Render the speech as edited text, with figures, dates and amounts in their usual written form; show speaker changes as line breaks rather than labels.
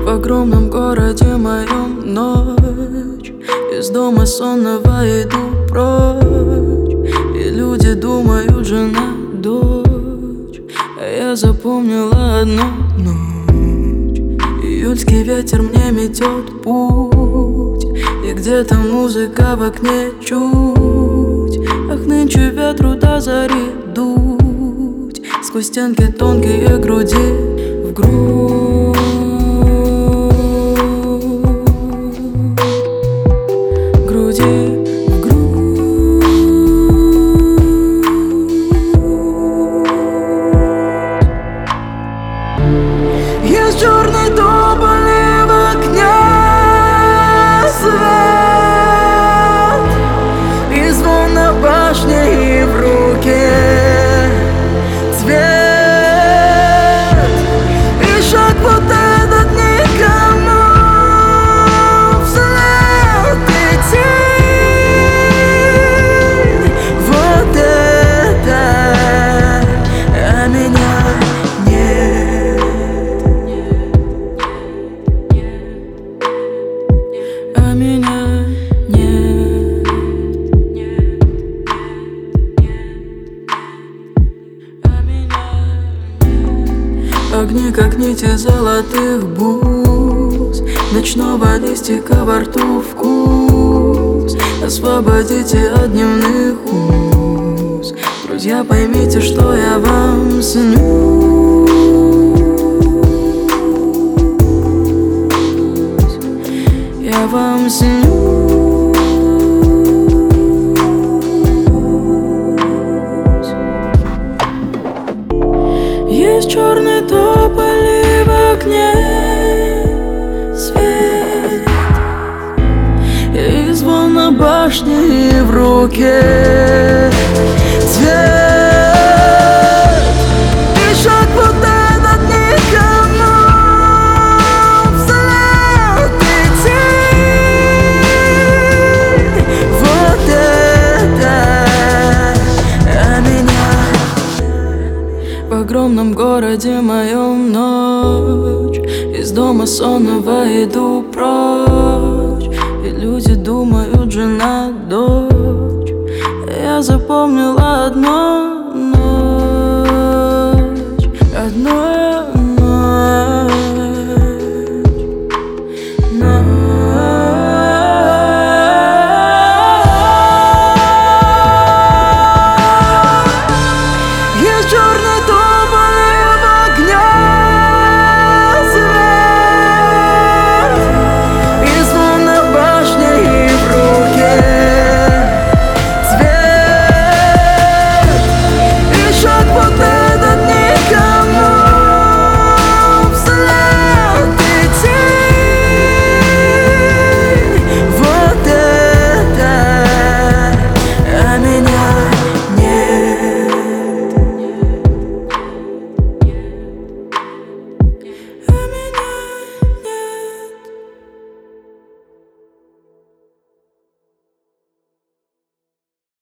В огромном городе моем ночь, из дома сонного иду прочь, и люди думают, жена, дочь, а я запомнила одну ночь. Июльский ветер мне метет путь, и где-то музыка в окне чуть. Ах, нынче ветру до зари дуть сквозь стенки тонкие груди в грудь. Есть черный тополь в окне свет, и звон на башне, и в руке цвет, и шаг вот этот никому вслед идти. Вот это, а меня нет. А меня нет. А меня нет. Огни, как нити золотых бус, ночного листика во рту вкус. Освободите от дневных уз. Друзья, поймите, что я вам снюсь. Я вам снюсь. Есть черный тополь в окне свет, и звон на башне, и в руке цвет, и шаг вот этот никому вслед идти. Вот это, а меня в огромном городе моем ночь, из дома сонного иду прочь, и люди думают, жена, дочь, а я запомнила одну ночь.